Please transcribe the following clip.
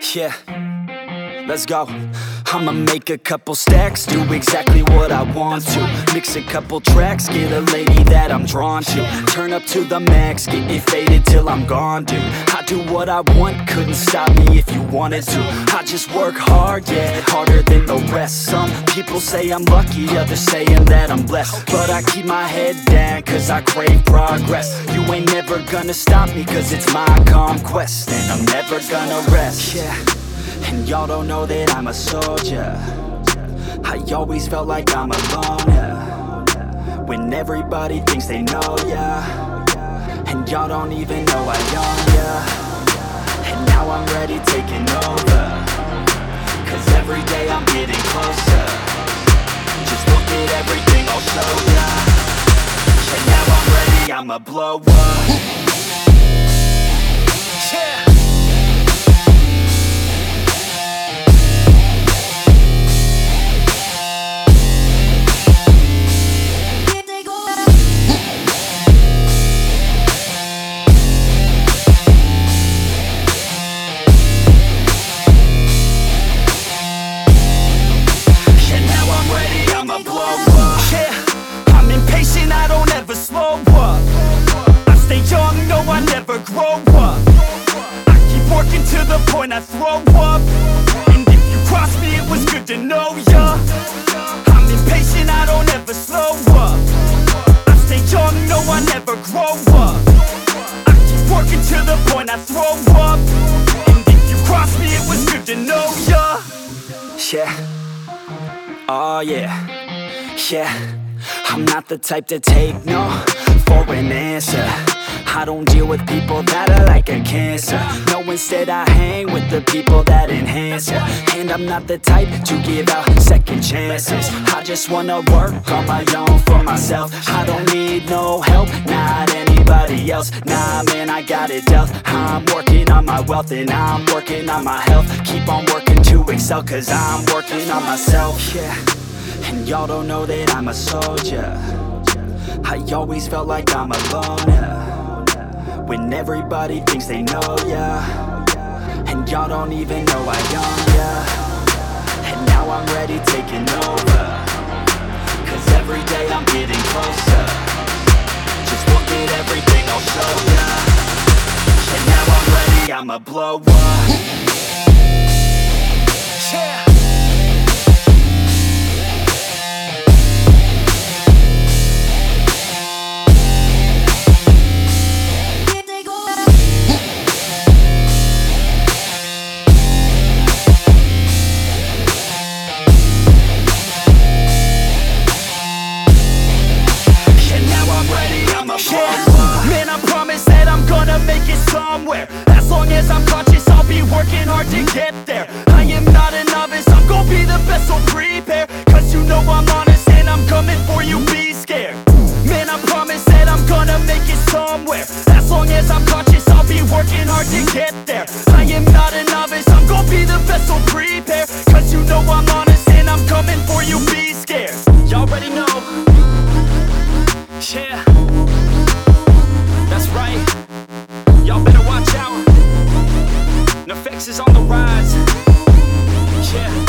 Yeah, let's go. I'ma make a couple stacks, do exactly what I want to. Mix a couple tracks, get a lady that I'm drawn to. Turn up to the max, get me faded till I'm gone, dude. I do what I want, couldn't stop me if you wanted to. I just work hard, yeah, harder than the rest. Some people say I'm lucky, others saying that I'm blessed. But I keep my head down, cause I crave progress. You ain't never gonna stop me, cause it's my conquest. And I'm never gonna rest, yeah. And y'all don't know that I'm a soldier. I always felt like I'm alone, yeah. When everybody thinks they know, yeah. And y'all don't even know I own, yeah. And now I'm ready taking over, cause every day I'm getting closer. Just look at everything I'll show ya. And now I'm ready, I'ma blow up. Yeah. I never grow up. I keep working to the point I throw up. And if you cross me, it was good to know ya. I'm impatient, I don't ever slow up. I stay young, no, I never grow up. I keep working to the point I throw up. And if you cross me, it was good to know ya. Yeah, oh yeah, yeah. I'm not the type to take no for an answer. I don't deal with people that are like a cancer. No, instead I hang with the people that enhance ya. And I'm not the type to give out second chances. I just wanna work on my own for myself. I don't need no help, not anybody else. Nah, man, I got it dealt. I'm working on my wealth and I'm working on my health. Keep on working to excel, cause I'm working on myself. Yeah, and y'all don't know that I'm a soldier. I always felt like I'm alone, yeah. When everybody thinks they know, yeah. And y'all don't even know I own, yeah. And now I'm ready taking over, cause every day I'm getting closer. Just look at everything I'll show ya. And now I'm ready, I'ma blow up. Yeah. Man, I promise that I'm gonna make it somewhere. As long as I'm conscious, I'll be working hard to get there. I am not a novice, I'm gonna be the best, so prepare. Cause you know I'm honest and I'm coming for you, be scared. Man, I promise that I'm gonna make it somewhere. As long as I'm conscious, I'll be working hard to get there. I am not a novice, I'm gonna be the best, so prepare. Cause you know I'm honest and I'm coming for you, be scared. Y'all already know. Yeah, that's right. Y'all better watch out. NEFFEX is on the rise. Yeah.